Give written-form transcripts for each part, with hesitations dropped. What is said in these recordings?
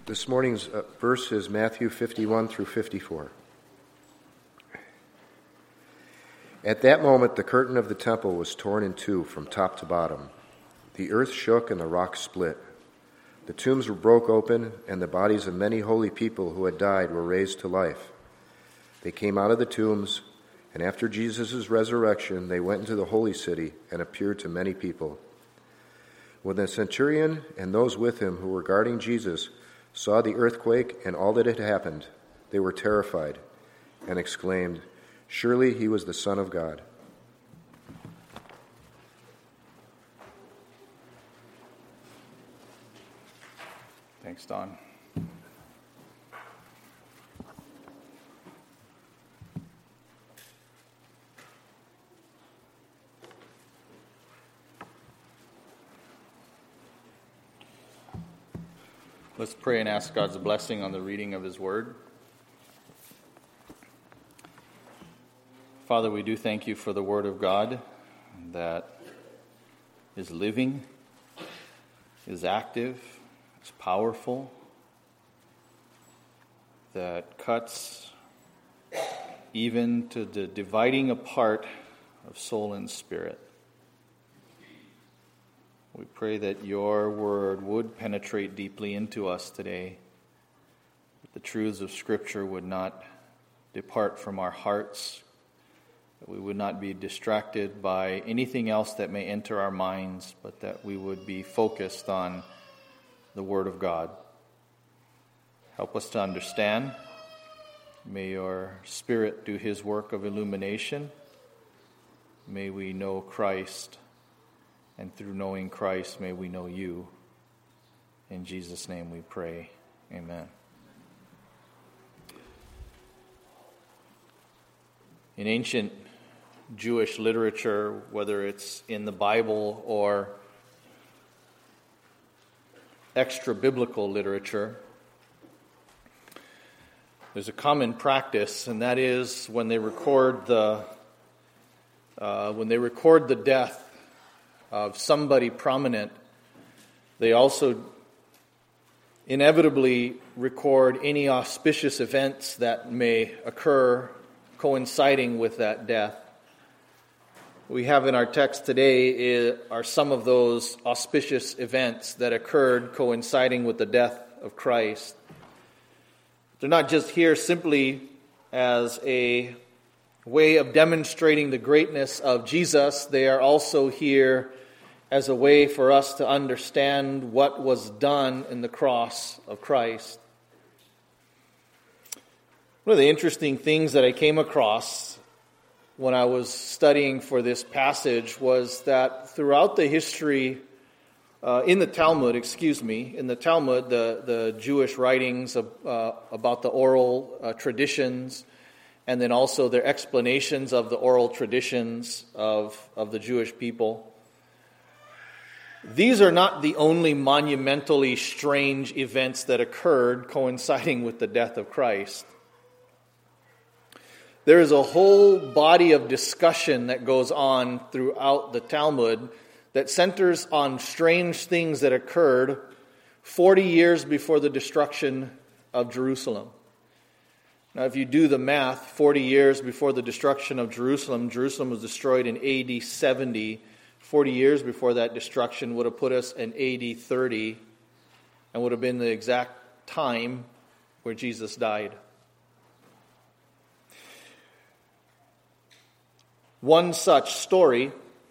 This morning's verse is Matthew 51 through 54. At that moment, the curtain of the temple was torn in two from top to bottom. The earth shook and the rocks split. The tombs were broke open, and the bodies of many holy people who had died were raised to life. They came out of the tombs, and after Jesus' resurrection, they went into the holy city and appeared to many people. When the centurion and those with him who were guarding Jesus saw the earthquake and all that had happened, they were terrified and exclaimed, "Surely he was the Son of God." Thanks, Don. Let's pray and ask God's blessing on the reading of His Word. Father, we do thank You for the Word of God that is living, is active, is powerful, that cuts even to the dividing apart of soul and spirit. We pray that Your Word would penetrate deeply into us today, that the truths of Scripture would not depart from our hearts, that we would not be distracted by anything else that may enter our minds, but that we would be focused on the Word of God. Help us to understand. May Your Spirit do His work of illumination. May we know Christ. And through knowing Christ, may we know You. In Jesus' name we pray. Amen. In ancient Jewish literature, whether it's in the Bible or extra-biblical literature, there's a common practice, and that is when they record the death of somebody prominent, they also inevitably record any auspicious events that may occur coinciding with that death. We have in our text today are some of those auspicious events that occurred coinciding with the death of Christ. They're not just here simply as a way of demonstrating the greatness of Jesus. They are also here as a way for us to understand what was done in the cross of Christ. One of the interesting things that I came across when I was studying for this passage was that throughout the history, in the Talmud, the Jewish writings about the oral traditions, and then also their explanations of the oral traditions of the Jewish people, these are not the only monumentally strange events that occurred coinciding with the death of Christ. There is a whole body of discussion that goes on throughout the Talmud that centers on strange things that occurred 40 years before the destruction of Jerusalem. Now, if you do the math, 40 years before the destruction of Jerusalem, Jerusalem was destroyed in AD 70. 40 years before that destruction would have put us in AD 30 and would have been the exact time where Jesus died. One such story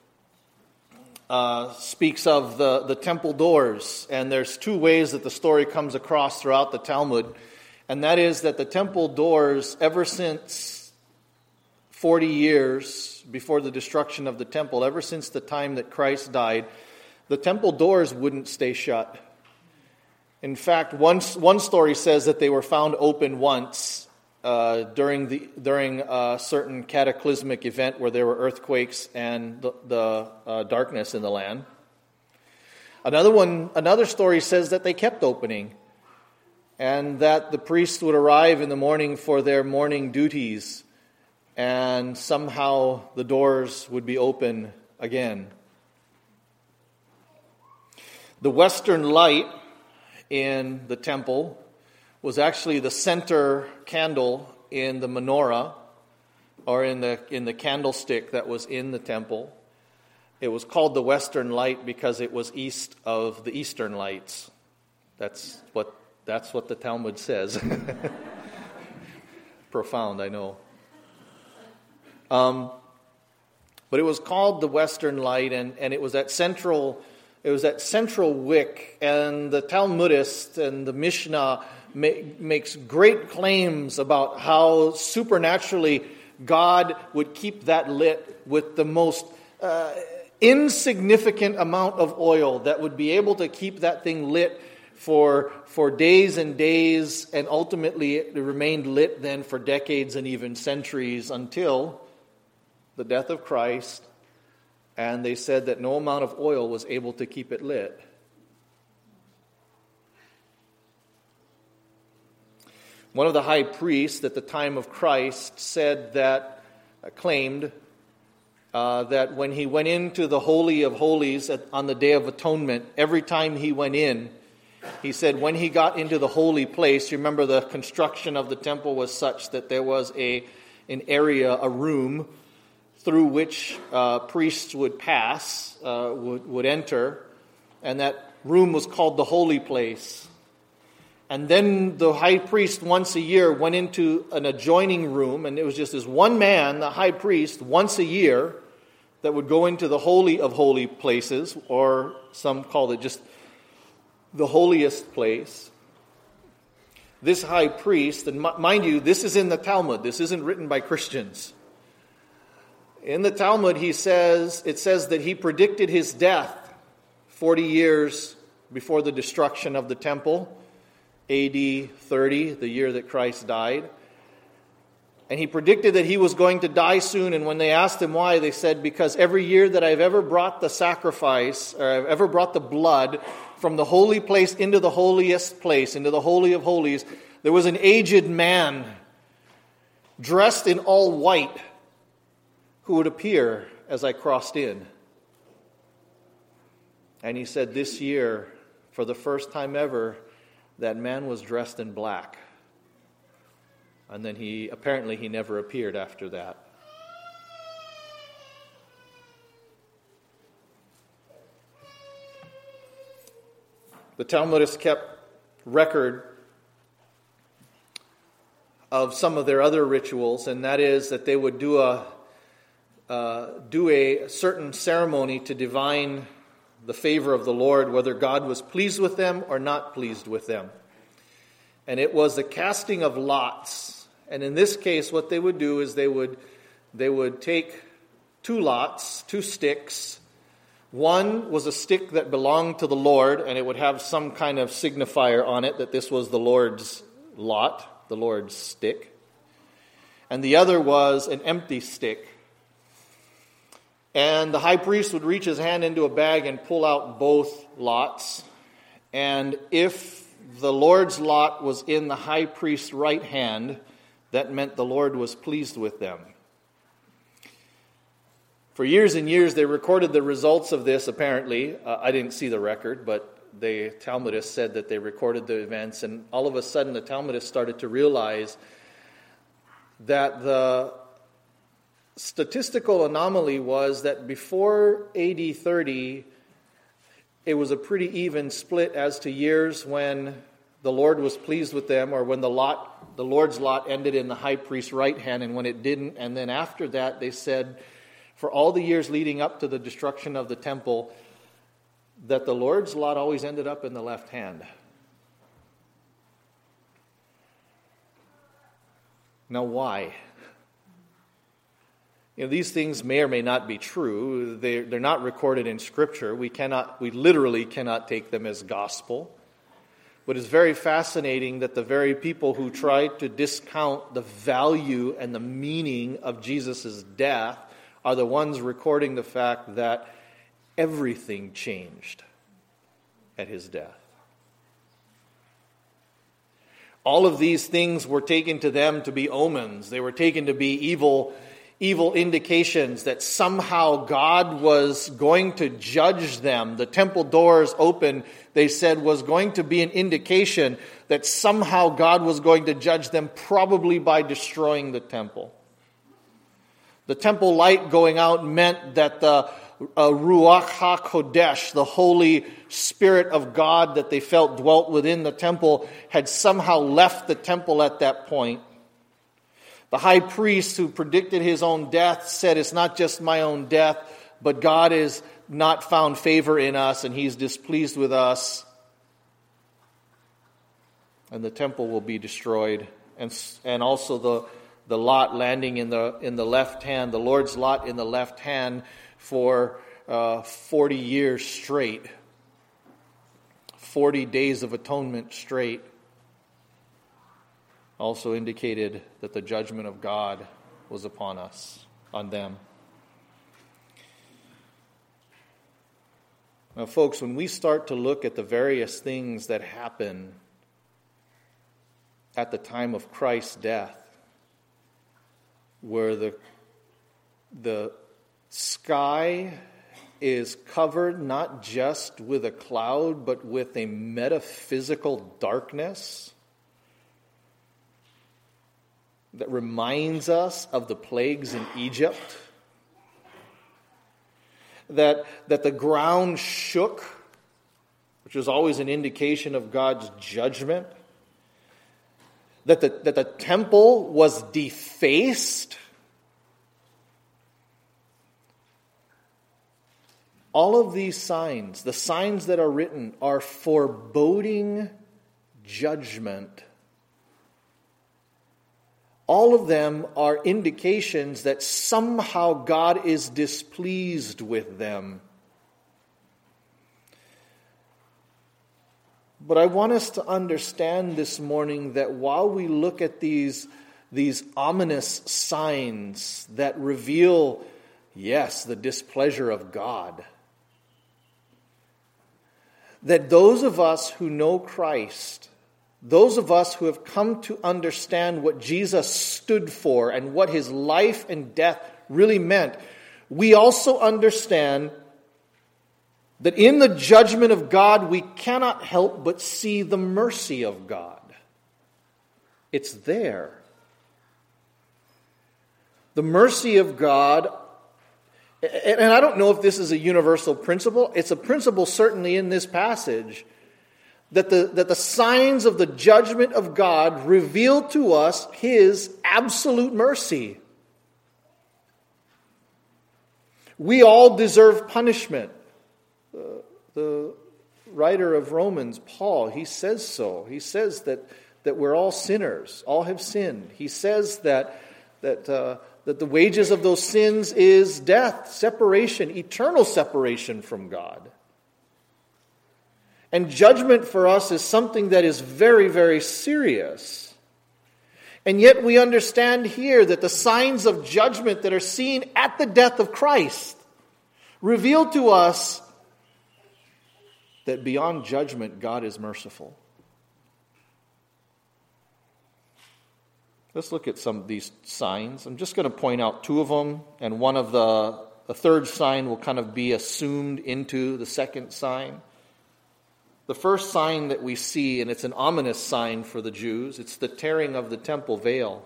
speaks of the temple doors, and there's two ways that the story comes across throughout the Talmud, and that is that the temple doors, ever since 40 years before the destruction of the temple, ever since the time that Christ died, the temple doors wouldn't stay shut. In fact, one story says that they were found open once during a certain cataclysmic event where there were earthquakes and the darkness in the land. Another story says that they kept opening, and that the priests would arrive in the morning for their morning duties, and somehow the doors would be open again. The Western Light in the temple was actually the center candle in the menorah, or in the candlestick that was in the temple. It was called the Western Light because it was east of the Eastern Lights. That's what the Talmud says. Profound, I know. But it was called the Western Light, and it was that central wick. And the Talmudist and the Mishnah makes great claims about how supernaturally God would keep that lit with the most insignificant amount of oil that would be able to keep that thing lit for days and days, and ultimately it remained lit then for decades and even centuries until the death of Christ, and they said that no amount of oil was able to keep it lit. One of the high priests at the time of Christ claimed that when he went into the Holy of Holies on the Day of Atonement, every time he went in, he said when he got into the holy place, you remember the construction of the temple was such that there was an area, a room, through which priests would pass, would enter, and that room was called the holy place. And then the high priest once a year went into an adjoining room, and it was just this one man, the high priest, once a year, that would go into the holy of holy places, or some called it just the holiest place. This high priest, and mind you, this is in the Talmud, this isn't written by Christians. In the Talmud, it says that he predicted his death 40 years before the destruction of the temple, AD 30, the year that Christ died. And he predicted that he was going to die soon, and when they asked him why, they said, because every year that I've ever brought the sacrifice, or I've ever brought the blood from the holy place into the holiest place, into the Holy of Holies, there was an aged man dressed in all white who would appear as I crossed in. And he said this year, for the first time ever, that man was dressed in black. And then he never appeared after that. The Talmudists kept record of some of their other rituals, and that is that they would do a certain ceremony to divine the favor of the Lord, whether God was pleased with them or not pleased with them. And it was the casting of lots. And in this case, what they would do is they would take two lots, two sticks. One was a stick that belonged to the Lord, and it would have some kind of signifier on it that this was the Lord's lot, the Lord's stick. And the other was an empty stick. And the high priest would reach his hand into a bag and pull out both lots. And if the Lord's lot was in the high priest's right hand, that meant the Lord was pleased with them. For years and years, they recorded the results of this, apparently. I didn't see the record, but the Talmudists said that they recorded the events. And all of a sudden, the Talmudists started to realize that the statistical anomaly was that before AD 30, it was a pretty even split as to years when the Lord was pleased with them, or when the Lord's lot ended in the high priest's right hand, and when it didn't. And then after that, they said, for all the years leading up to the destruction of the temple, that the Lord's lot always ended up in the left hand. Now, why? These things may or may not be true. They're not recorded in Scripture. We literally cannot take them as gospel. But it's very fascinating that the very people who tried to discount the value and the meaning of Jesus' death are the ones recording the fact that everything changed at his death. All of these things were taken to them to be omens. They were taken to be evil evil indications that somehow God was going to judge them. The temple doors open, they said, was going to be an indication that somehow God was going to judge them, probably by destroying the temple. The temple light going out meant that the Ruach HaKodesh, the Holy Spirit of God that they felt dwelt within the temple, had somehow left the temple at that point. The high priest who predicted his own death said, it's not just my own death, but God has not found favor in us and he's displeased with us. And the temple will be destroyed. And also the lot landing in the left hand, the Lord's lot in the left hand for 40 years straight. 40 days of atonement straight. Also indicated that the judgment of God was upon us, on them. Now, folks, when we start to look at the various things that happen at the time of Christ's death, where the sky is covered not just with a cloud, but with a metaphysical darkness that reminds us of the plagues in Egypt, that the ground shook, which is always an indication of God's judgment, that the temple was defaced. All of these signs, the signs that are written, are foreboding judgment. All of them are indications that somehow God is displeased with them. But I want us to understand this morning that while we look at these ominous signs that reveal, yes, the displeasure of God, that those of us who know Christ, those of us who have come to understand what Jesus stood for and what his life and death really meant, we also understand that in the judgment of God, we cannot help but see the mercy of God. It's there. The mercy of God, and I don't know if this is a universal principle. It's a principle certainly in this passage, that the signs of the judgment of God reveal to us his absolute mercy. We all deserve punishment. The writer of Romans, Paul, he says so. He says that we're all sinners, all have sinned. He says that the wages of those sins is death, separation, eternal separation from God. And judgment for us is something that is very, very serious. And yet we understand here that the signs of judgment that are seen at the death of Christ reveal to us that beyond judgment, God is merciful. Let's look at some of these signs. I'm just going to point out two of them, and one of the third sign will kind of be assumed into the second sign. The first sign that we see, and it's an ominous sign for the Jews, it's the tearing of the temple veil.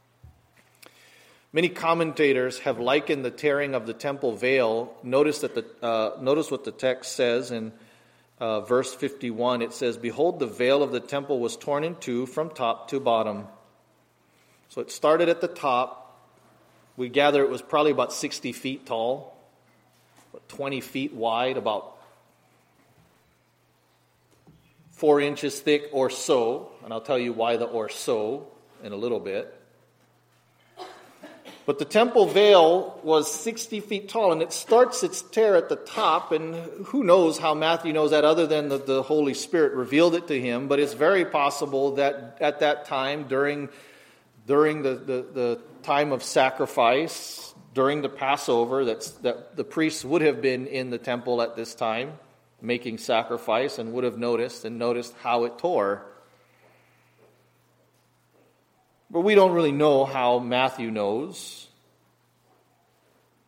Many commentators have likened the tearing of the temple veil. Notice what the text says in verse 51. It says, "Behold, the veil of the temple was torn in two from top to bottom." So it started at the top. We gather it was probably about 60 feet tall, 20 feet wide, about 4 inches thick or so. And I'll tell you why the or so in a little bit. But the temple veil was 60 feet tall, and it starts its tear at the top, and who knows how Matthew knows that other than that the Holy Spirit revealed it to him, but it's very possible that at that time, during the time of sacrifice, during the Passover, that the priests would have been in the temple at this time, making sacrifice, and would have noticed how it tore. But we don't really know how Matthew knows.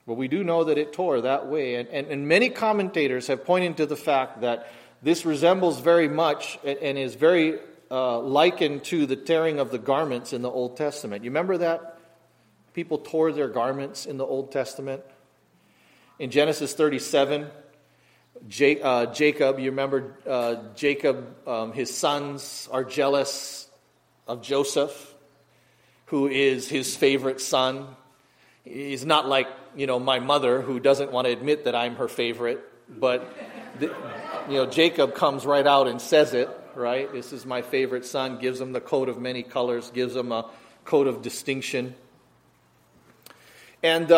But we do know that it tore that way. And many commentators have pointed to the fact that this resembles very much and is very likened to the tearing of the garments in the Old Testament. You remember that? People tore their garments in the Old Testament. In Genesis 37, Jacob, you remember Jacob, his sons are jealous of Joseph, who is his favorite son. He's not like, my mother, who doesn't want to admit that I'm her favorite, but Jacob comes right out and says it, right? This is my favorite son, gives him the coat of many colors, gives him a coat of distinction. And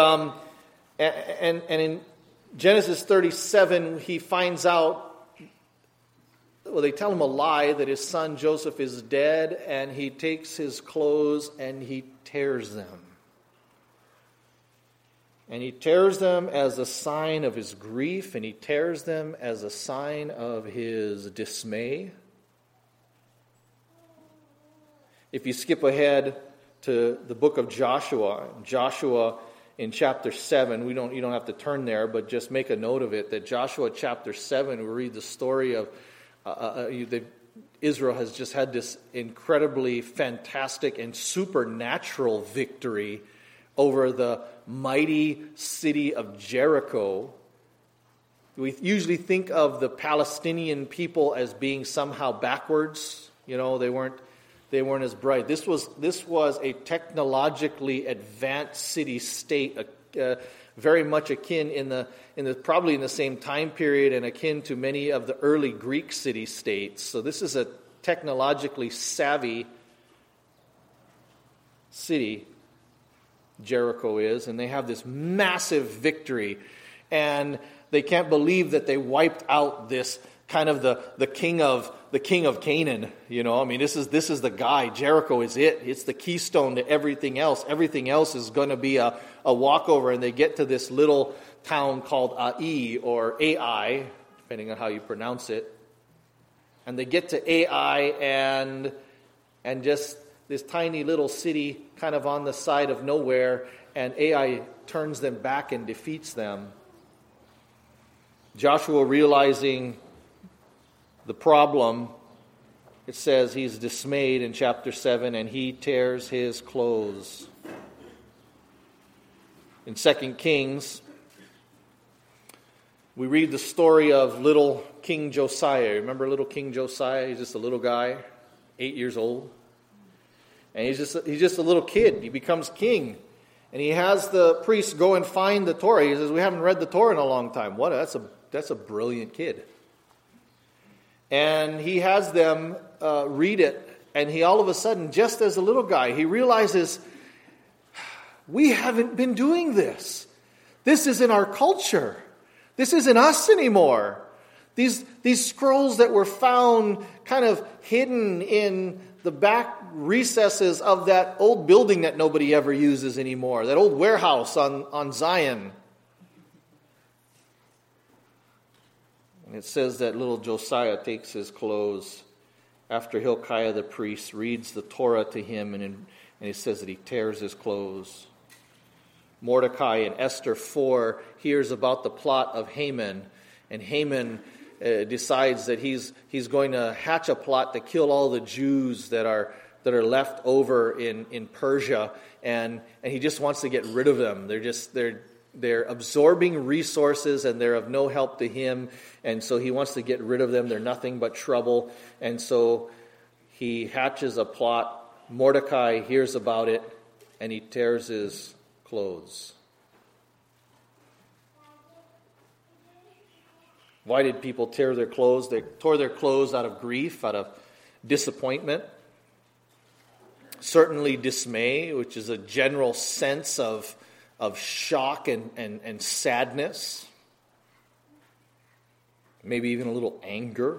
in Genesis 37, he finds out, they tell him a lie that his son Joseph is dead, and he takes his clothes and he tears them. And he tears them as a sign of his grief, and he tears them as a sign of his dismay. If you skip ahead to the book of Joshua in chapter 7, you don't have to turn there, but just make a note of it, that Joshua chapter 7, we read the story of Israel has just had this incredibly fantastic and supernatural victory over the mighty city of Jericho. We usually think of the Palestinian people as being somehow backwards. They weren't as bright. This was a technologically advanced city-state, very much akin probably in the same time period and akin to many of the early Greek city-states. So this is a technologically savvy city, Jericho is, and they have this massive victory, and they can't believe that they wiped out this kind of the king of Canaan. This is the guy. Jericho is it. It's the keystone to everything else. Everything else is going to be a walkover, and they get to this little town called Ai, or Ai, depending on how you pronounce it. And they get to Ai, and just this tiny little city kind of on the side of nowhere, and Ai turns them back and defeats them. Joshua, realizing the problem, it says he's dismayed in chapter 7, and he tears his clothes. In 2 Kings, we read the story of little King Josiah. Remember little King Josiah? He's just a little guy, 8 years old. And he's just a little kid. He becomes king. And he has the priests go and find the Torah. He says, we haven't read the Torah in a long time. What? That's a brilliant kid. And he has them read it. And he all of a sudden, just as a little guy, he realizes, we haven't been doing this. This isn't our culture. This isn't us anymore. These scrolls that were found kind of hidden in the back recesses of that old building that nobody ever uses anymore, that old warehouse on Zion. And it says that little Josiah takes his clothes after Hilkiah the priest reads the Torah to him, and it says that he tears his clothes. Mordecai in Esther 4 hears about the plot of Haman, and Haman decides that he's going to hatch a plot to kill all the Jews that are left over in Persia, and he just wants to get rid of them. They're absorbing resources, and they're of no help to him, and so he wants to get rid of them. They're nothing but trouble, and so he hatches a plot. Mordecai hears about it, and he tears his clothes. Why did people tear their clothes? They tore their clothes out of grief, out of disappointment. Certainly dismay, which is a general sense of shock and sadness. Maybe even a little anger.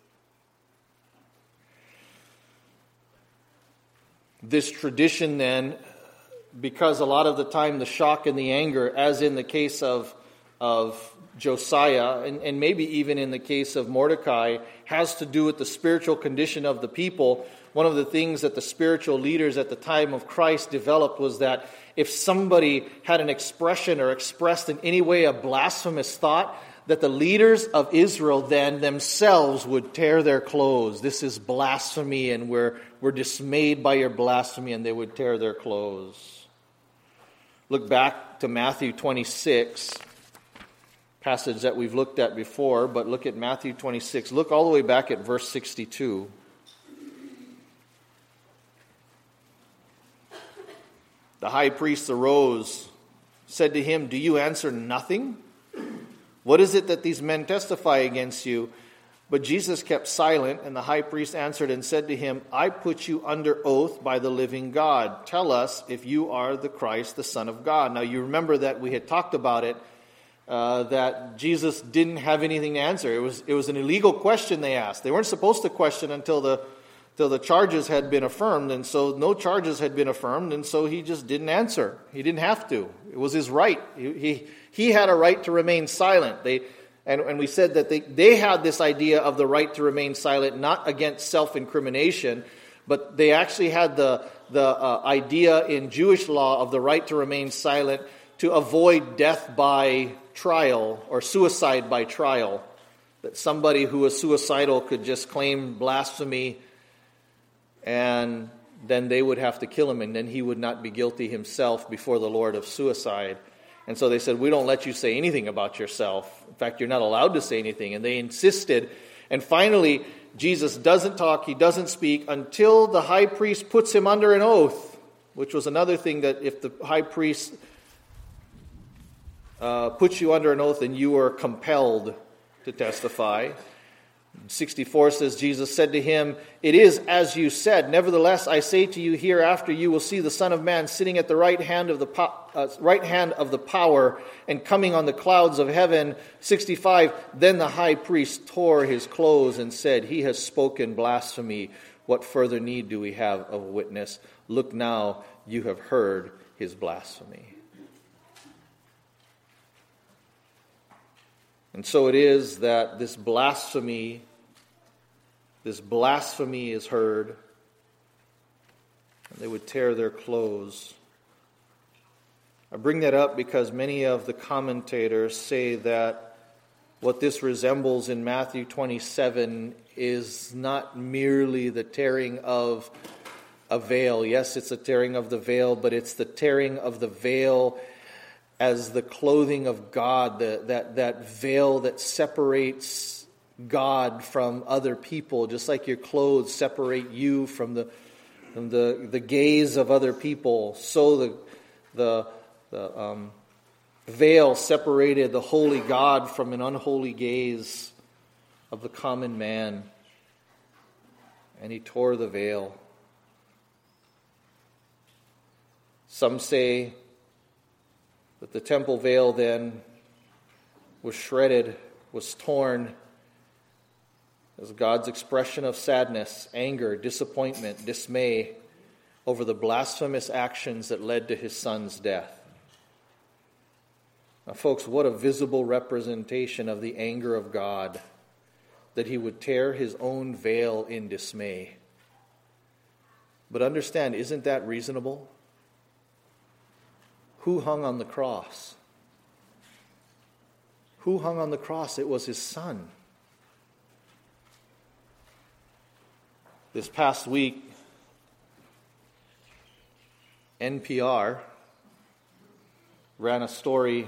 This tradition then, because a lot of the time the shock and the anger, as in the case of Josiah, and maybe even in the case of Mordecai, has to do with the spiritual condition of the people. one of the things that the spiritual leaders at the time of Christ developed was that if somebody had an expression or expressed in any way a blasphemous thought, that the leaders of Israel then themselves would tear their clothes. This is blasphemy, and we're dismayed by your blasphemy, and they would tear their clothes. Look back to Matthew 26, passage that we've looked at before, but look at Matthew 26. Look all the way back at verse 62. The high priest arose, said to him, "Do you answer nothing? What is it that these men testify against you?" But Jesus kept silent, and the high priest answered and said to him, "I put you under oath by the living God. Tell us if you are the Christ, the Son of God." Now you remember that we had talked about it, that Jesus didn't have anything to answer. It was an illegal question they asked. They weren't supposed to question until the charges had been affirmed, and so no charges had been affirmed, and so he just didn't answer. He didn't have to. It was his right. He had a right to remain silent. And we said that they had this idea of the right to remain silent, not against self-incrimination, but they actually had the idea in Jewish law of the right to remain silent to avoid death by trial or suicide by trial. That somebody who was suicidal could just claim blasphemy, and then they would have to kill him, and then he would not be guilty himself before the Lord of suicide. And so they said, "We don't let you say anything about yourself. In fact, you're not allowed to say anything." And they insisted. And finally, Jesus doesn't talk, he doesn't speak until the high priest puts him under an oath, which was another thing, that if the high priest puts you under an oath, then you are compelled to testify. 64 says, Jesus said to him, "It is as you said. Nevertheless, I say to you, hereafter you will see the Son of Man sitting at the right hand of the power and coming on the clouds of heaven." 65, then the high priest tore his clothes and said, "He has spoken blasphemy. What further need do we have of a witness? Look now, you have heard his blasphemy." And so it is that this blasphemy is heard, and they would tear their clothes. I bring that up because many of the commentators say that what this resembles in Matthew 27 is not merely the tearing of a veil. Yes, it's a tearing of the veil, but it's the tearing of the veil as the clothing of God, that veil that separates God from other people, just like your clothes separate you from the gaze of other people. So the veil separated the holy God from an unholy gaze of the common man, and he tore the veil. Some say that the temple veil then was shredded, was torn, as God's expression of sadness, anger, disappointment, dismay over the blasphemous actions that led to his son's death. Now, folks, what a visible representation of the anger of God, that he would tear his own veil in dismay. But understand, isn't that reasonable? Who hung on the cross? Who hung on the cross? It was his son. This past week, NPR ran a story.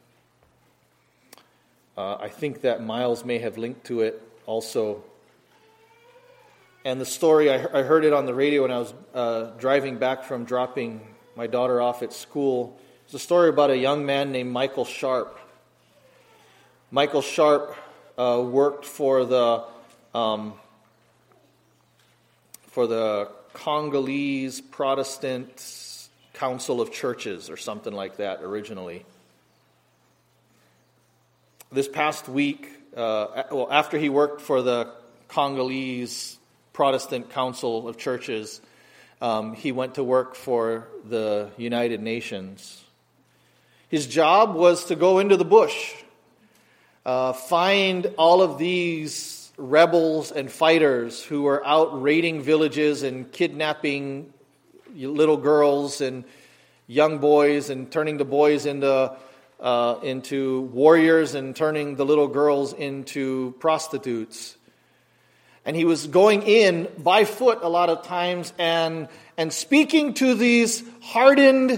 I think that Miles may have linked to it also. And the story, I heard it on the radio when I was driving back from dropping my daughter off at school. It's a story about a young man named Michael Sharp. Michael Sharp worked for the Congolese Protestant Council of Churches or something like that originally. This past week, after he worked for the Congolese Protestant Council of Churches, he went to work for the United Nations. His job was to go into the bush, find all of these rebels and fighters who were out raiding villages and kidnapping little girls and young boys and turning the boys into warriors and turning the little girls into prostitutes. And he was going in by foot a lot of times and speaking to these hardened,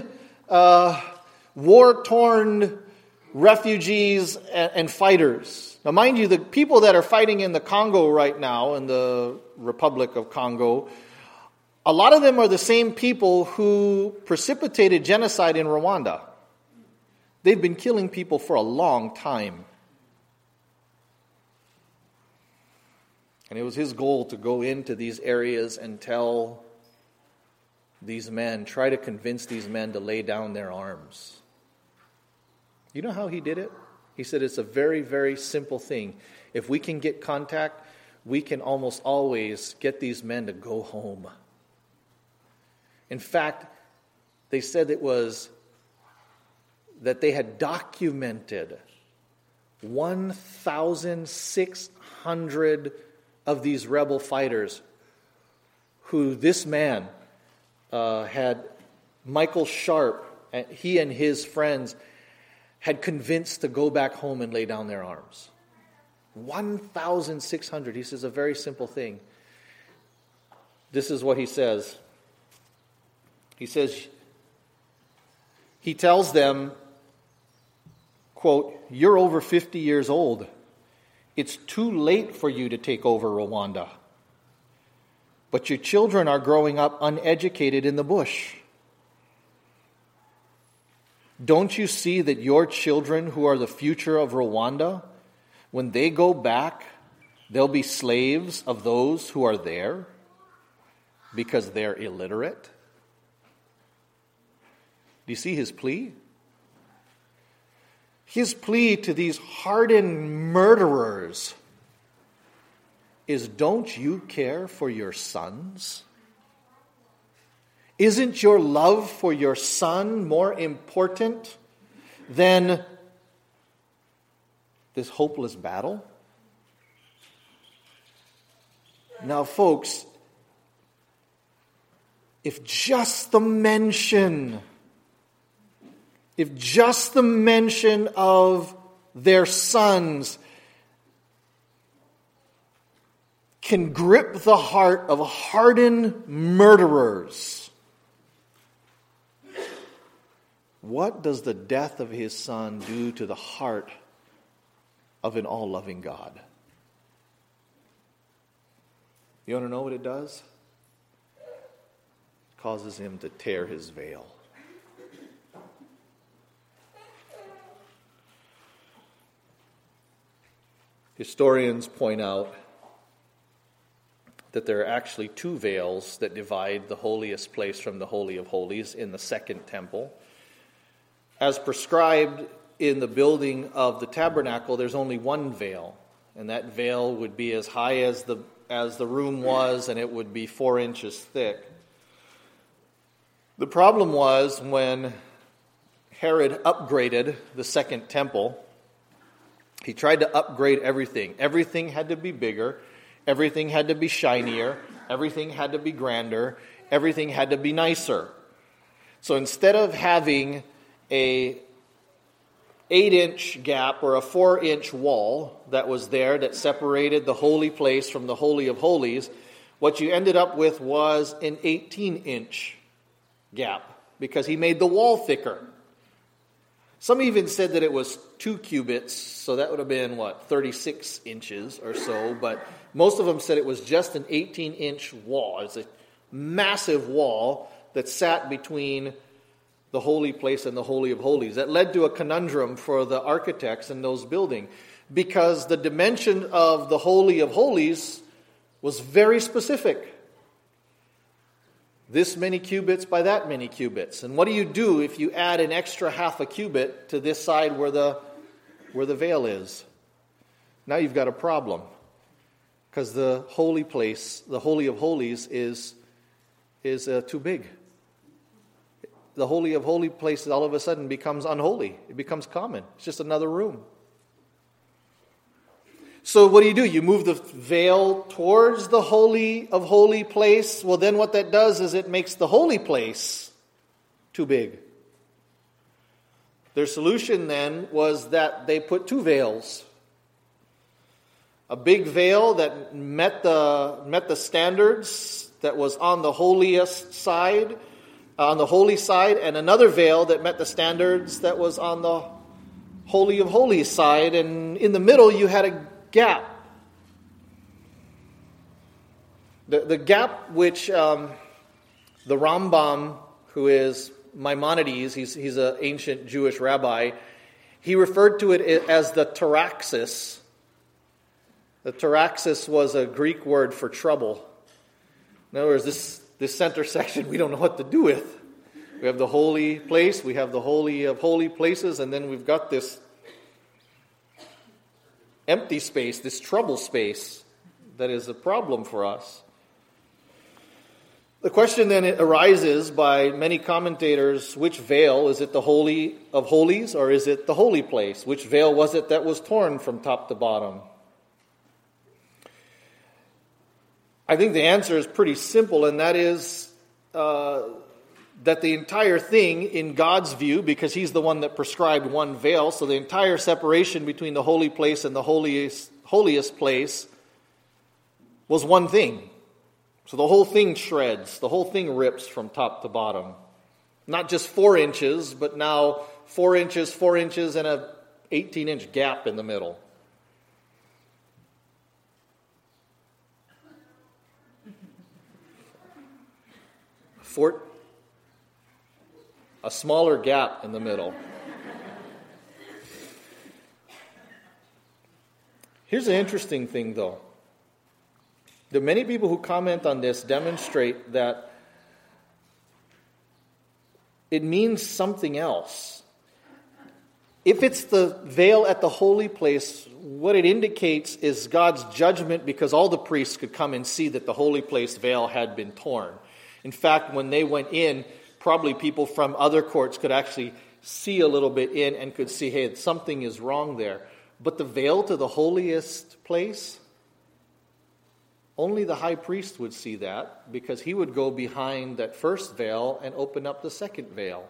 war-torn refugees and fighters. Now, mind you, the people that are fighting in the Congo right now, in the Republic of Congo, a lot of them are the same people who precipitated genocide in Rwanda. They've been killing people for a long time. And it was his goal to go into these areas and tell these men, try to convince these men to lay down their arms. You know how he did it? He said it's a very, very simple thing. If we can get contact, we can almost always get these men to go home. In fact, they said it was that they had documented 1,600 of these rebel fighters who this man had, Michael Sharp, he and his friends had convinced to go back home and lay down their arms. 1,600. He says a very simple thing. This is what he says. He says, he tells them, quote, "You're over 50 years old. It's too late for you to take over Rwanda. But your children are growing up uneducated in the bush. Don't you see that your children, who are the future of Rwanda, when they go back, they'll be slaves of those who are there because they're illiterate?" Do you see his plea? His plea to these hardened murderers is, don't you care for your sons? Isn't your love for your son more important than this hopeless battle? Now, folks, if just the mention of their sons can grip the heart of hardened murderers, what does the death of his son do to the heart of an all-loving God? You want to know what it does? It causes him to tear his veil. Historians point out that there are actually two veils that divide the holiest place from the Holy of Holies in the Second Temple. As prescribed in the building of the tabernacle, there's only one veil, and that veil would be as high as the room was, and it would be 4 inches thick. The problem was when Herod upgraded the Second Temple, he tried to upgrade everything. Everything had to be bigger. Everything had to be shinier. Everything had to be grander. Everything had to be nicer. So instead of having a 8-inch gap or a 4-inch wall that was there that separated the holy place from the Holy of Holies, what you ended up with was an 18-inch gap because he made the wall thicker. Some even said that it was 2 cubits, so that would have been, 36 inches or so, but most of them said it was just an 18-inch wall. It's a massive wall that sat between the holy place and the Holy of Holies. That led to a conundrum for the architects in those buildings, because the dimension of the Holy of Holies was very specific. This many cubits by that many cubits. And what do you do if you add an extra half a cubit to this side where the veil is? Now you've got a problem. Because the holy place, the Holy of Holies, is too big. The Holy of Holy places all of a sudden becomes unholy. It becomes common. It's just another room. So what do? You move the veil towards the Holy of Holy place. Well, then what that does is it makes the holy place too big. Their solution then was that they put two veils. A big veil that met the standards, that was on the holiest side, on the holy side, and another veil that met the standards that was on the Holy of Holies side, and in the middle you had a gap. The gap which the Rambam, who is Maimonides, he's an ancient Jewish rabbi, he referred to it as the taraxis. The taraxis was a Greek word for trouble. In other words, this center section we don't know what to do with. We have the holy place, we have the holy of holy places, and then we've got this empty space, this trouble space that is a problem for us. The question then arises by many commentators, which veil? Is it the Holy of Holies or is it the holy place? Which veil was it that was torn from top to bottom? I think the answer is pretty simple, and that is that the entire thing, in God's view, because He's the one that prescribed one veil, so the entire separation between the holy place and the holiest place was one thing. So the whole thing shreds, the whole thing rips from top to bottom. Not just 4 inches, but now 4 inches, and a 18-inch gap in the middle. A smaller gap in the middle. Here's an interesting thing, though. The many people who comment on this demonstrate that it means something else. If it's the veil at the holy place, what it indicates is God's judgment, because all the priests could come and see that the holy place veil had been torn. In fact, when they went in, probably people from other courts could actually see a little bit in and could see, hey, something is wrong there. But the veil to the holiest place, only the high priest would see that, because he would go behind that first veil and open up the second veil.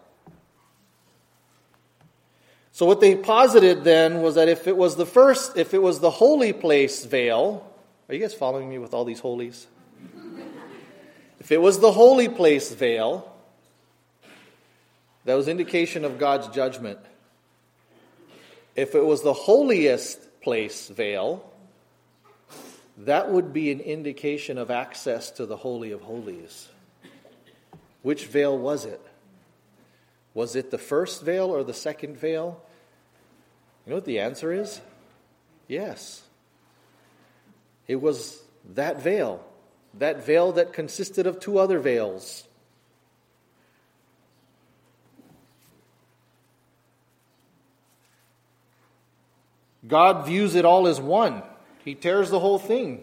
So what they posited then was that if it was the holy place veil, are you guys following me with all these holies? If it was the holy place veil, that was indication of God's judgment. If it was the holiest place veil, that would be an indication of access to the Holy of Holies. Which veil was it? Was it the first veil or the second veil? You know what the answer is? Yes. It was that veil. That veil that consisted of 2 other veils. God views it all as one. He tears the whole thing.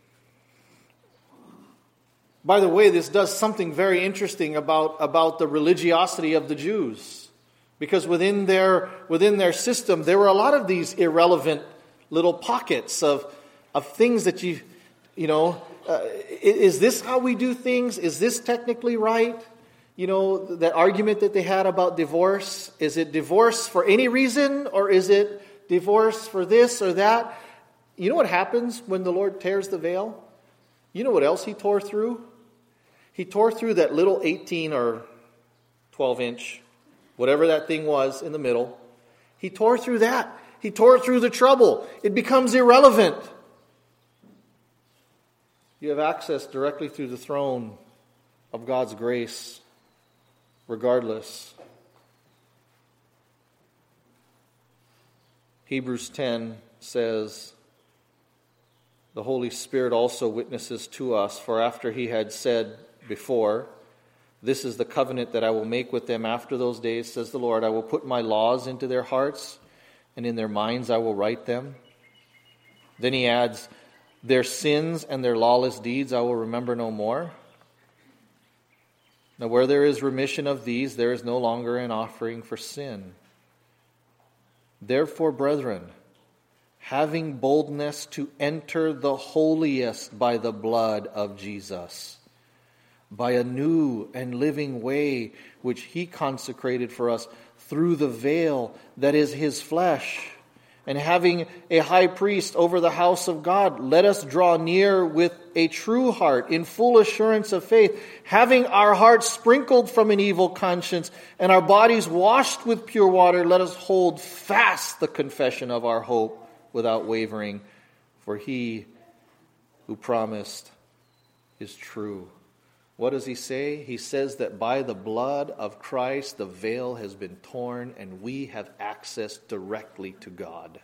By the way, this does something very interesting about the religiosity of the Jews. Because within their system, there were a lot of these irrelevant little pockets of things that you know, is this how we do things? Is this technically right? You know, that argument that they had about divorce. Is it divorce for any reason, or is it divorce for this or that? You know what happens when the Lord tears the veil? You know what else He tore through? He tore through that little 18 or 12-inch, whatever that thing was in the middle. He tore through that. He tore through the trouble. It becomes irrelevant. You have access directly through the throne of God's grace, regardless. Hebrews 10 says, the Holy Spirit also witnesses to us, for after He had said before, this is the covenant that I will make with them after those days, says the Lord. I will put my laws into their hearts, and in their minds I will write them. Then He adds, their sins and their lawless deeds I will remember no more. Now where there is remission of these, there is no longer an offering for sin. Therefore, brethren, having boldness to enter the holiest by the blood of Jesus, by a new and living way which he consecrated for us through the veil that is his flesh. And having a high priest over the house of God, let us draw near with a true heart, in full assurance of faith, having our hearts sprinkled from an evil conscience and our bodies washed with pure water. Let us hold fast the confession of our hope without wavering, for he who promised is true. What does he say? He says that by the blood of Christ, the veil has been torn and we have access directly to God.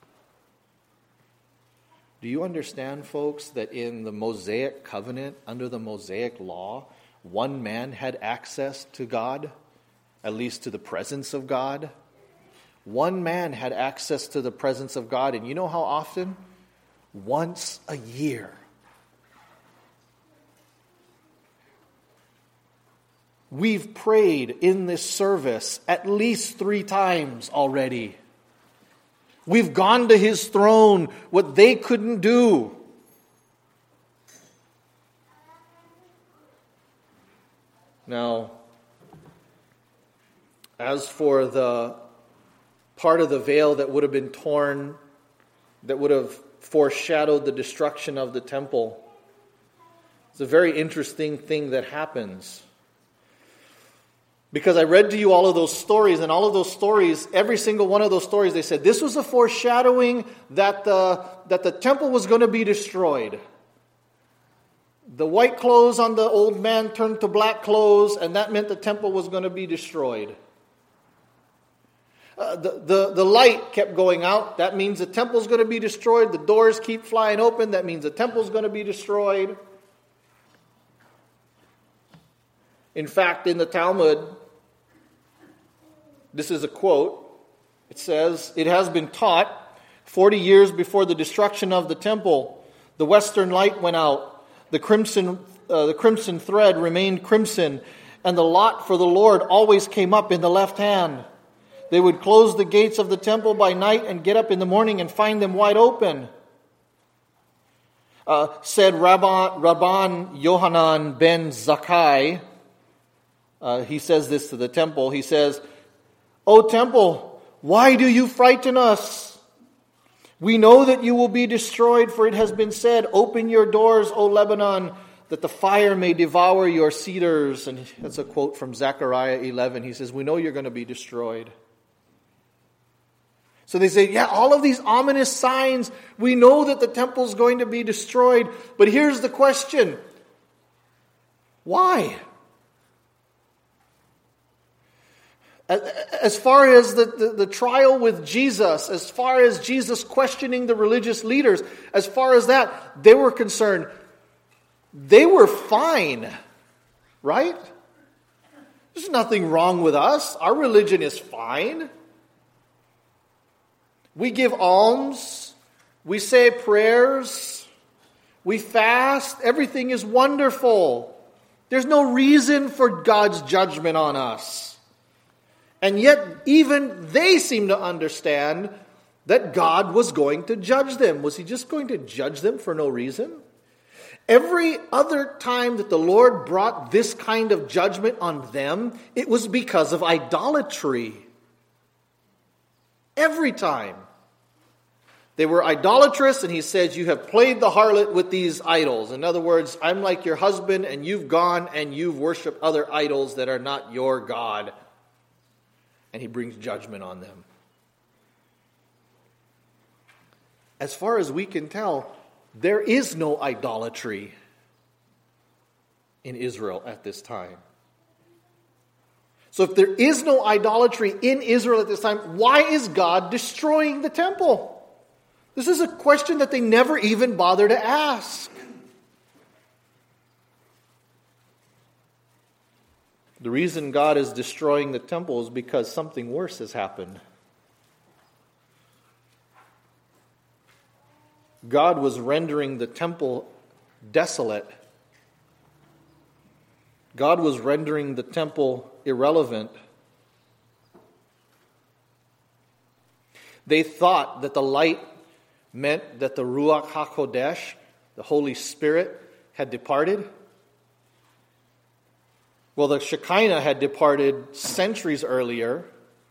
Do you understand, folks, that in the Mosaic covenant, under the Mosaic law, one man had access to God, at least to the presence of God? One man had access to the presence of God, and you know how often? Once a year. We've prayed in this service at least 3 times already. We've gone to his throne, what they couldn't do. Now, as for the part of the veil that would have been torn, that would have foreshadowed the destruction of the temple, it's a very interesting thing that happens. Because I read to you all of those stories, and all of those stories, every single one of those stories, they said this was a foreshadowing that the temple was going to be destroyed. The white clothes on the old man turned to black clothes, and that meant the temple was going to be destroyed. The light kept going out. That means the temple's going to be destroyed. The doors keep flying open. That means the temple's going to be destroyed. In fact, in the Talmud, this is a quote. It says, "It has been taught 40 years before the destruction of the temple, the western light went out. The crimson thread remained crimson, and the lot for the Lord always came up in the left hand. They would close the gates of the temple by night and get up in the morning and find them wide open." Said Rabban Yohanan ben Zakkai, he says this to the temple. He says, "O temple, why do you frighten us? We know that you will be destroyed, for it has been said, 'Open your doors, O Lebanon, that the fire may devour your cedars.'" And that's a quote from Zechariah 11. He says, "We know you're going to be destroyed." So they say, yeah, all of these ominous signs, we know that the temple's going to be destroyed. But here's the question. Why? As far as the trial with Jesus, as far as Jesus questioning the religious leaders, as far as that, they were concerned. They were fine, right? There's nothing wrong with us. Our religion is fine. We give alms. We say prayers. We fast. Everything is wonderful. There's no reason for God's judgment on us. And yet, even they seem to understand that God was going to judge them. Was he just going to judge them for no reason? Every other time that the Lord brought this kind of judgment on them, it was because of idolatry. Every time. They were idolatrous, and he says, "You have played the harlot with these idols." In other words, I'm like your husband, and you've gone and you've worshipped other idols that are not your God. And he brings judgment on them. As far as we can tell, there is no idolatry in Israel at this time. So if there is no idolatry in Israel at this time, why is God destroying the temple? This is a question that they never even bother to ask. The reason God is destroying the temple is because something worse has happened. God was rendering the temple desolate. God was rendering the temple irrelevant. They thought that the light meant that the Ruach HaKodesh, the Holy Spirit, had departed? Well, the Shekinah had departed centuries earlier.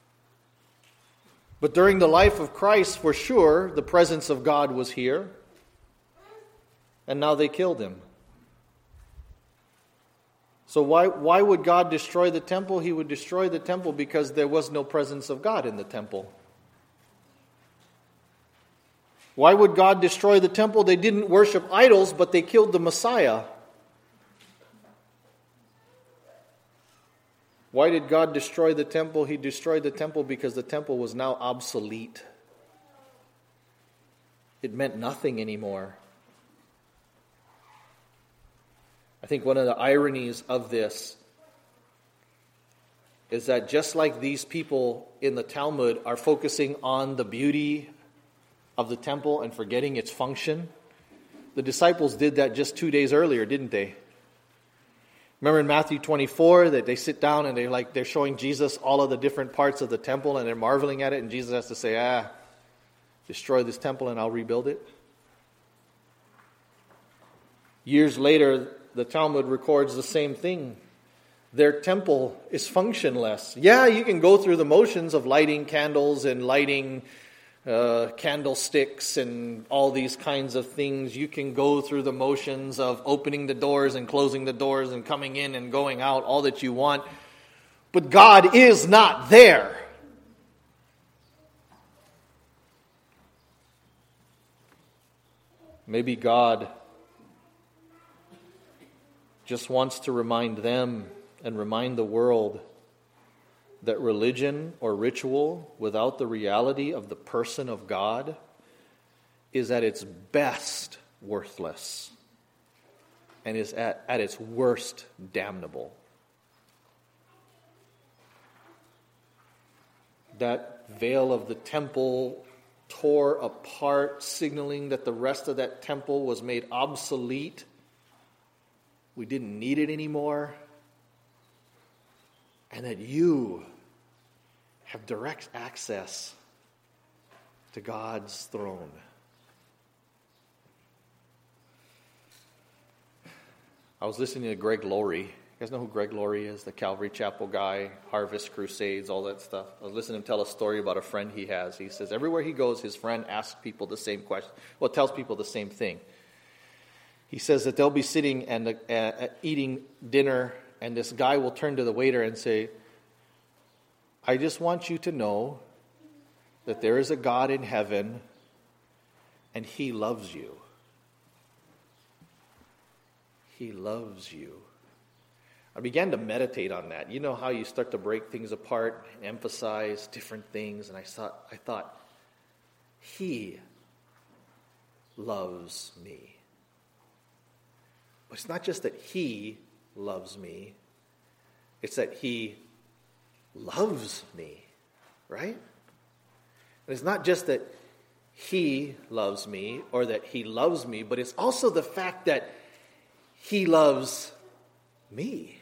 But during the life of Christ, for sure, the presence of God was here. And now they killed him. So why would God destroy the temple? He would destroy the temple because there was no presence of God in the temple. Why would God destroy the temple? They didn't worship idols, but they killed the Messiah. Why did God destroy the temple? He destroyed the temple because the temple was now obsolete. It meant nothing anymore. I think one of the ironies of this is that just like these people in the Talmud are focusing on the beauty of the temple and forgetting its function, the disciples did that just 2 days earlier, didn't they? Remember in Matthew 24 that they sit down and they're showing Jesus all of the different parts of the temple and they're marveling at it, and Jesus has to say, destroy this temple and I'll rebuild it. Years later, the Talmud records the same thing. Their temple is functionless. Yeah, you can go through the motions of lighting candles and lighting candlesticks and all these kinds of things. You can go through the motions of opening the doors and closing the doors and coming in and going out, all that you want. But God is not there. Maybe God just wants to remind them and remind the world that religion or ritual without the reality of the person of God is at its best worthless and is at its worst damnable. That veil of the temple tore apart, signaling that the rest of that temple was made obsolete. We didn't need it anymore. And that you have direct access to God's throne. I was listening to Greg Laurie. You guys know who Greg Laurie is? The Calvary Chapel guy, Harvest Crusades, all that stuff. I was listening to him tell a story about a friend he has. He says everywhere he goes, his friend asks people the same question. Well, tells people the same thing. He says that they'll be sitting and eating dinner, and this guy will turn to the waiter and say, I just want you to know that there is a God in heaven and He loves you. He loves you. I began to meditate on that. You know how you start to break things apart and emphasize different things, and I thought, He loves me. But it's not just that He loves me, it's that He loves me, right? And it's not just that He loves me or that He loves me, but it's also the fact that He loves me.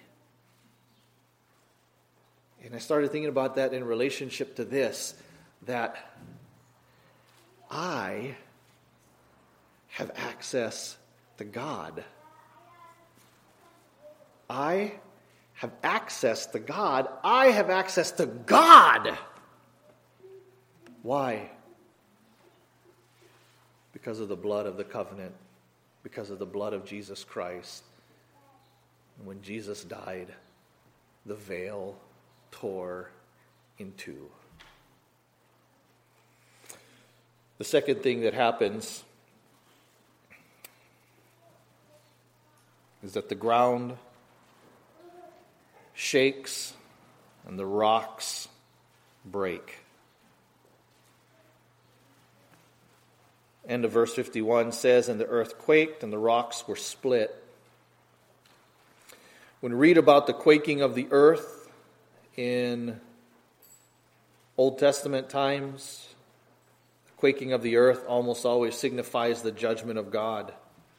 And I started thinking about that in relationship to this, that I have access to God. I have access to God. I have access to God. Why? Because of the blood of the covenant. Because of the blood of Jesus Christ. And when Jesus died, the veil tore in two. The second thing that happens is that the ground shakes and the rocks break. End of verse 51 says, and the earth quaked and the rocks were split. When we read about the quaking of the earth in Old Testament times, the quaking of the earth almost always signifies the judgment of God.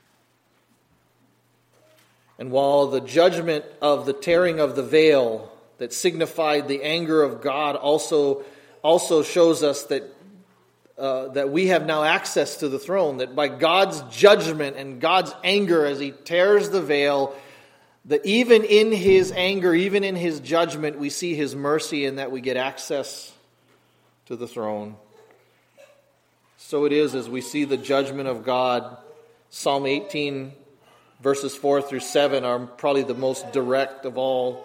And while the judgment of the tearing of the veil that signified the anger of God also shows us that that we have now access to the throne, that by God's judgment and God's anger as he tears the veil, that even in his anger, even in his judgment, we see his mercy and that we get access to the throne. So it is as we see the judgment of God. Psalm 18, verses 4 through 7 are probably the most direct of all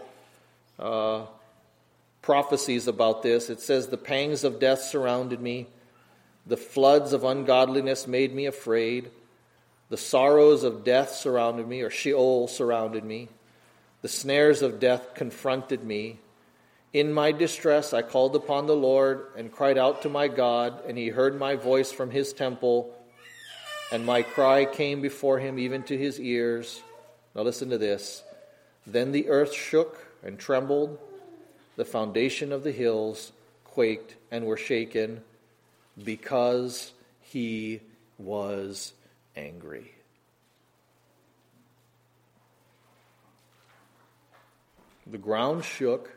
prophecies about this. It says, "The pangs of death surrounded me. The floods of ungodliness made me afraid. The sorrows of death surrounded me," or Sheol surrounded me. "The snares of death confronted me. In my distress I called upon the Lord and cried out to my God, and he heard my voice from his temple, and my cry came before him even to his ears." Now listen to this. "Then the earth shook and trembled. The foundation of the hills quaked and were shaken, because he was angry." The ground shook.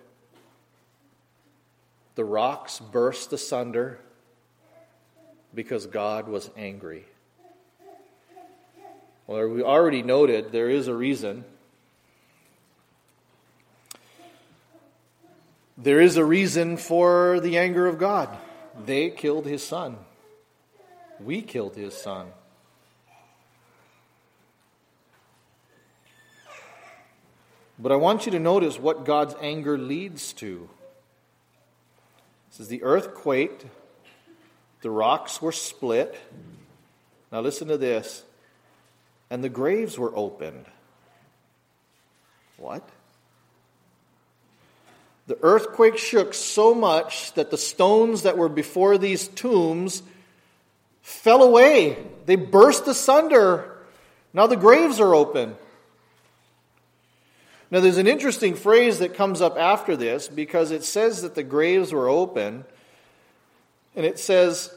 The rocks burst asunder because God was angry. Well, we already noted there is a reason. There is a reason for the anger of God. They killed his son. We killed his son. But I want you to notice what God's anger leads to. It says the earth quaked, the rocks were split. Now listen to this. And the graves were opened. What? The earthquake shook so much that the stones that were before these tombs fell away. They burst asunder. Now the graves are open. Now there's an interesting phrase that comes up after this, because it says that the graves were open. And it says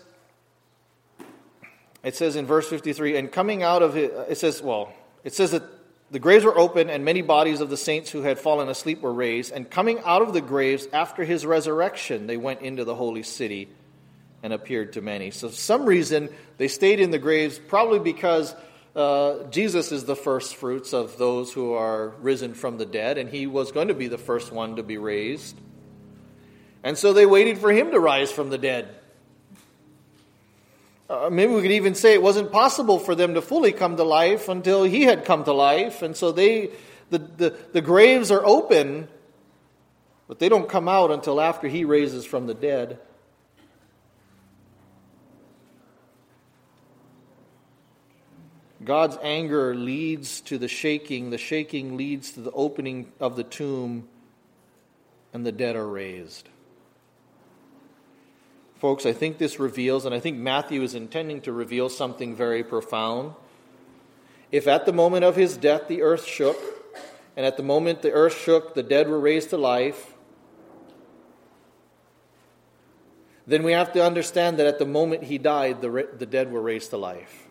in verse 53, and coming out of it, it says that the graves were open, and many bodies of the saints who had fallen asleep were raised. And coming out of the graves after his resurrection, they went into the holy city and appeared to many. So for some reason, they stayed in the graves, probably because Jesus is the first fruits of those who are risen from the dead, and he was going to be the first one to be raised. And so they waited for him to rise from the dead. Maybe we could even say it wasn't possible for them to fully come to life until he had come to life. And so the graves are open, but they don't come out until after he raises from the dead. God's anger leads to the shaking leads to the opening of the tomb, and the dead are raised. Folks, I think this reveals, and I think Matthew is intending to reveal something very profound. If at the moment of his death the earth shook, and at the moment the earth shook, the dead were raised to life, then we have to understand that at the moment he died, the dead were raised to life.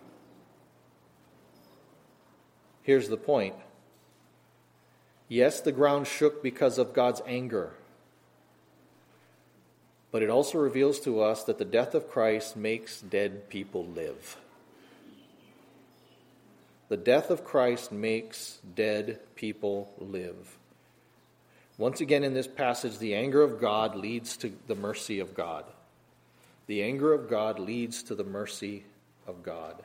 Here's the point. Yes, the ground shook because of God's anger. But it also reveals to us that the death of Christ makes dead people live. The death of Christ makes dead people live. Once again in this passage, the anger of God leads to the mercy of God. The anger of God leads to the mercy of God.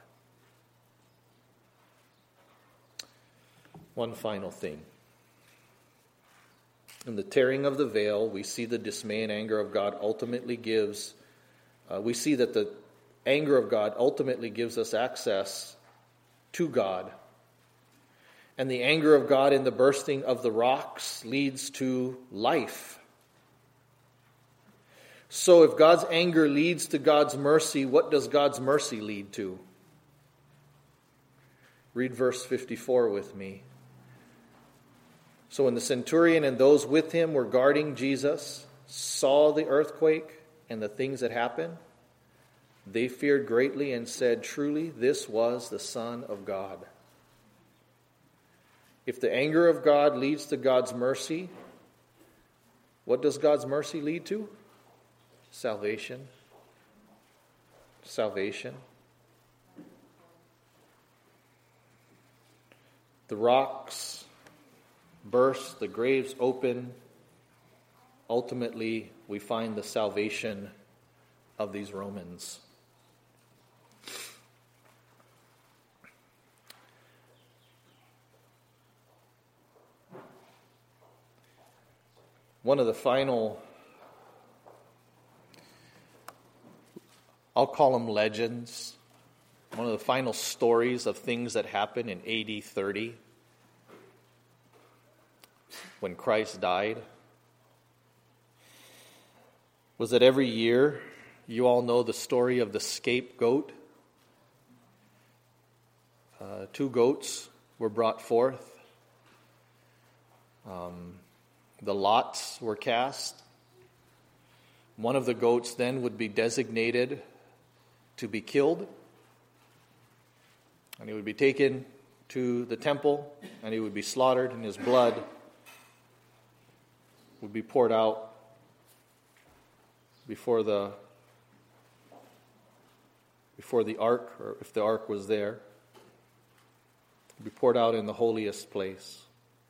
One final thing. In the tearing of the veil, we see the dismay and anger of God ultimately gives. We see that the anger of God ultimately gives us access to God. And the anger of God in the bursting of the rocks leads to life. So if God's anger leads to God's mercy, what does God's mercy lead to? Read verse 54 with me. So when the centurion and those with him were guarding Jesus saw the earthquake and the things that happened, they feared greatly and said, "Truly, this was the Son of God." If the anger of God leads to God's mercy, what does God's mercy lead to? Salvation. salvation. The rocks burst, the graves open. Ultimately, we find the salvation of these Romans. One of the final, I'll call them legends, one of the final stories of things that happened in AD 30 when Christ died was that every year, you all know the story of the scapegoat. 2 goats were brought forth. The lots were cast. One of the goats then would be designated to be killed. And he would be taken to the temple and he would be slaughtered, and his blood would be poured out before the ark, or if the ark was there, it would be poured out in the holiest place.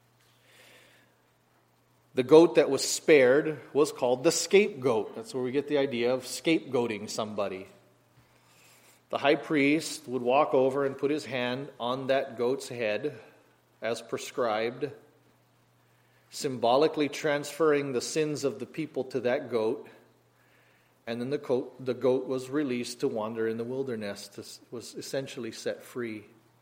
The goat that was spared was called the scapegoat. That's where we get the idea of scapegoating somebody. The high priest would walk over and put his hand on that goat's head as prescribed, symbolically transferring the sins of the people to that goat. And then the goat was released to wander in the wilderness, was essentially set free.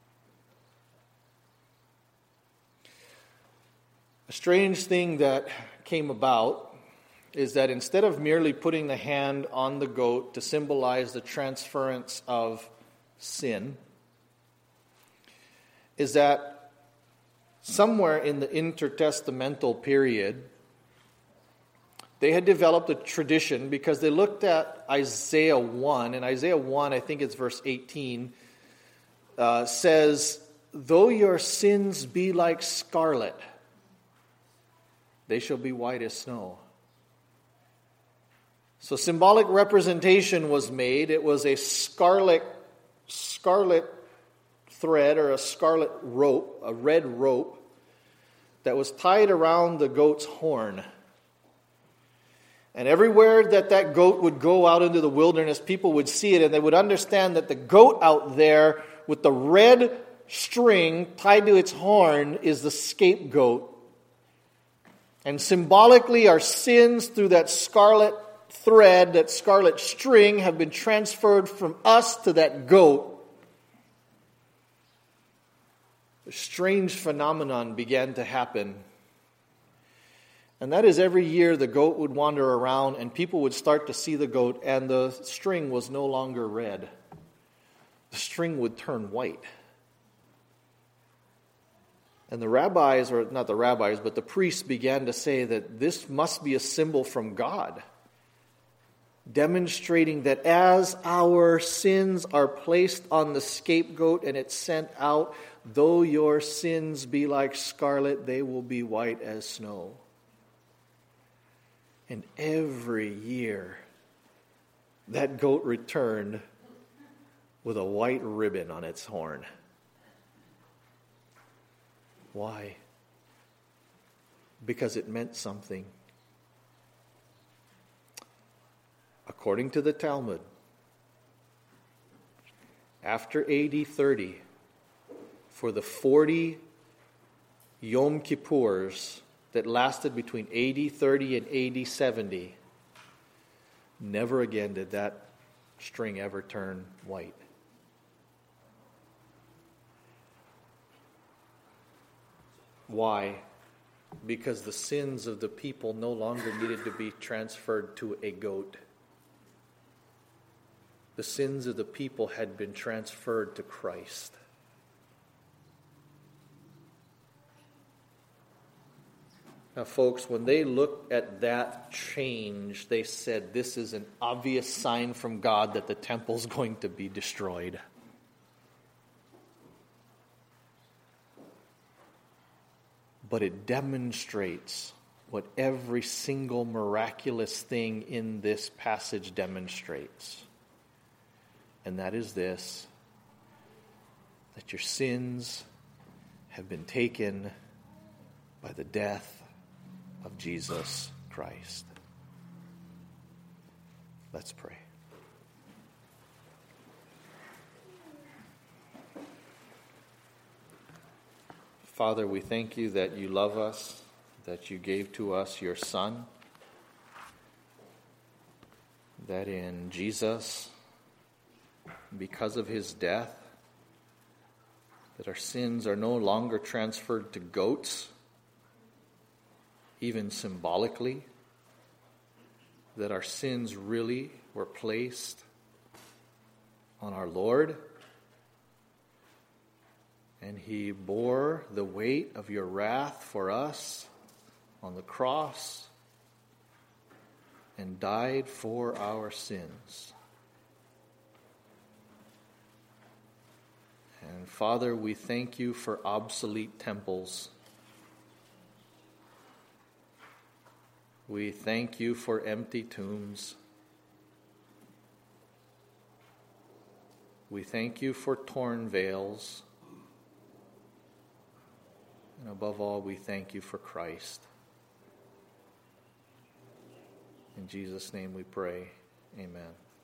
A strange thing that came about is that instead of merely putting the hand on the goat to symbolize the transference of sin, is that somewhere in the intertestamental period, they had developed a tradition because they looked at Isaiah 1, and Isaiah 1, I think it's verse 18, says, "Though your sins be like scarlet, they shall be white as snow." So symbolic representation was made. It was a scarlet thread or a scarlet rope, a red rope, that was tied around the goat's horn. And everywhere that goat would go out into the wilderness, people would see it, and they would understand that the goat out there with the red string tied to its horn is the scapegoat. And symbolically, our sins through that scarlet thread, that scarlet string, have been transferred from us to that goat. A strange phenomenon began to happen. And that is, every year the goat would wander around and people would start to see the goat, and the string was no longer red. The string would turn white. And the rabbis, or not the rabbis, but the priests began to say that this must be a symbol from God, demonstrating that as our sins are placed on the scapegoat and it's sent out, though your sins be like scarlet, they will be white as snow. And every year, that goat returned with a white ribbon on its horn. Why? Because it meant something. According to the Talmud, after AD 30, for the 40 Yom Kippurs that lasted between AD 30 and AD 70, never again did that string ever turn white. Why? Because the sins of the people no longer needed to be transferred to a goat. The sins of the people had been transferred to Christ. Now, folks, when they looked at that change, they said, this is an obvious sign from God that the temple's going to be destroyed. But it demonstrates what every single miraculous thing in this passage demonstrates. and that is this, that your sins have been taken by the death of Jesus Christ. Let's pray. Father, we thank you that you love us, that you gave to us your Son, that in Jesus, because of his death, that our sins are no longer transferred to goats, even symbolically, that our sins really were placed on our Lord, and he bore the weight of your wrath for us on the cross and died for our sins. And Father, we thank you for obsolete temples. We thank you for empty tombs. We thank you for torn veils. And above all, we thank you for Christ. In Jesus' name we pray. Amen.